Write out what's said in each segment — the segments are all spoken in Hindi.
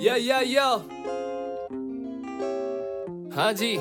या हाँ जी।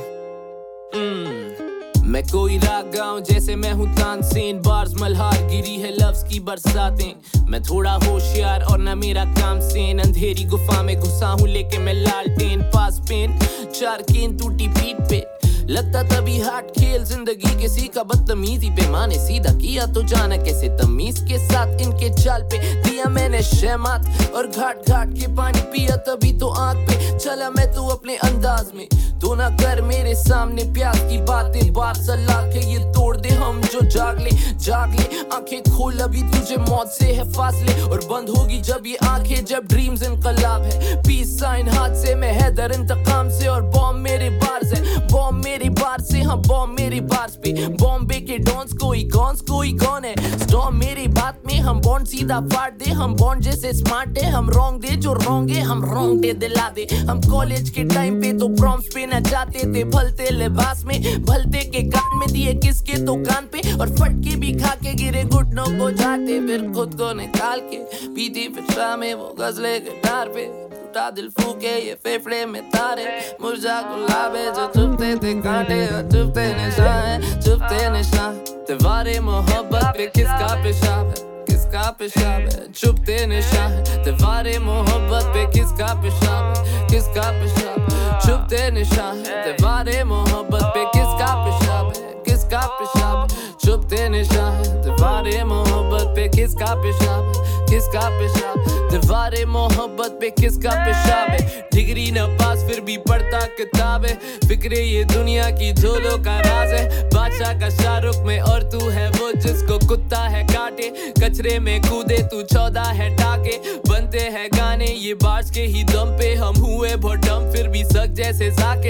मैं कोई राग गाऊं जैसे मैं हूँ तानसेन, बार्स मल्हार गिरी है लफ्ज की बरसातें। मैं थोड़ा होशियार और ना मेरा काम सेन, अंधेरी गुफा में घुसा हूँ लेके मैं लालटेन। पास पेन चार केन टूटी पीठ पे, लगता तभी हार्ट खेल जिंदगी के सीखा बदतमीजी पे माने सीधा किया तो जाना कैसे तमीज के साथ इनके चाल पे दिया मैंने शहमात और घाट घाट के पानी पिया तभी तो आंख पे चला मैं तो अपने अंदाज में। तो ना कर मेरे सामने प्यास की बातें, बात सलाह के ये तोड़ दे हम जो जाग ले आंखें खोल अभी तुझे मौत से है फासले, और बंद होगी जब ये आंखें जब ड्रीम्स इनकलाब है। पीस साइन हाथ से मैं हैदर इंतकाम से, और बॉम्ब मेरे बार्स है, बॉम्ब मेरे बार से, हाँ बॉम्ब मेरे बार्स पे। बॉम्बे के डॉन्स कोई कौन है स्टॉर्म मेरी बात में, हम बॉन्ड सीधा फाड़ दे, हम बॉन्ड जैसे स्मार्ट है, हम रॉन्ग दे जो रॉन्ग है हम रॉन्ग दे दिला दे। हम कॉलेज के टाइम पे तो प्रॉम्प्ट्स पे न जाते थे, भलते लिबास में भलते के कान में दिए किसके तो कान पे, और फटके भी खा के गिरे घुटनों को जाते, फिर खुद को निकाल के पीती फिर में वो गजले गिटार पे। टूटा दिल फूके ये फेफड़े में तारे, मुरझा गुलाबे जो चुपते थे कांटे और चुपते निशान है, चुपते निशान। दीवारे मोहब्बत पे किसका पेशाब है, किसका पेशाब है, चुपते निशान। दीवारे मोहब्बत पे किसका पेशाब है, किसका पेशाब, चुपते निशान। दीवारे मोहब्बत पे किसका पेशाब है, किसका पेशाब, चुपते निशान। दीवारे मोहब्बत पे किसका पेशाब है, किसका पेशाब, दीवारे मोहब्बत पे किसका पेशाब है। डिग्री न पास फिर भी पढ़ता किताब है, फिक्रे ये दुनिया की झोलों का राज है। बादशाह का शाहरुख में और तू है वो जिसको कुत्ता है काटे, कचरे में कूदे तू 14 है टाके। बनते हैं गाने ये बार्स के ही दम पे, हम हुए बहुत डम फिर भी सक जैसे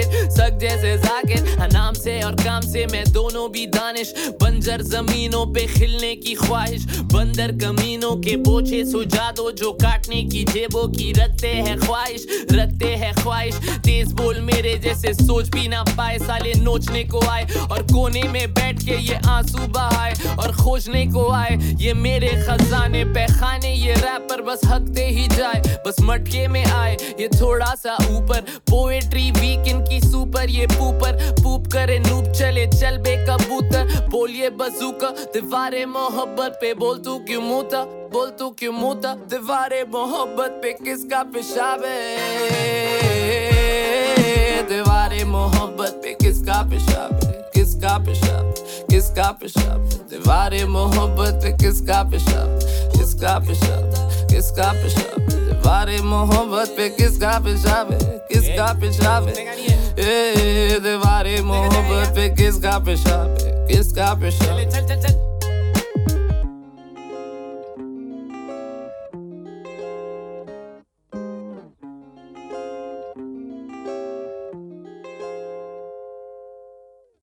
जाकिर। नाम से और काम से मैं दोनों भी दानिश, बंजर जमीनों पे खिलने की ख्वाहिश। बंदर कमीनों के बोझे सुझा दो जो काटने की जेबों की रखते हैं ख्वाहिश। तेज बोल मेरे जैसे सोच भी ना पाए, साले नोचने को आए और कोने में बैठ के ये आंसू बहाए, और खोजने को आए ये मेरे खजाने पैखाने। ये रैपर बस हकते ही जाए, बस मटके में आए ये थोड़ा सा ऊपर। पोएट्री वीक इनकी सुपर, ये पूप करे नूप चले चल बे कबूतर। बोलिए बजूका दीवारे मोहब्बत पे, बोल तू क्यों मुता, दीवारे मोहब्बत पे किसका पेशाब है, दीवारे मोहब्बत पे किसका पेशाब है, किसका पेशाब, किसका पेशाब, दीवारे मोहब्बत पे किसका पेशाब, किसका पेशाब, किसका पेशाब, दीवारे मोहब्बत पे किसका पेशाब है, किसका पेशाब है, दीवारे मोहब्बत पे किसका पेशाब है, किसका पेशाब।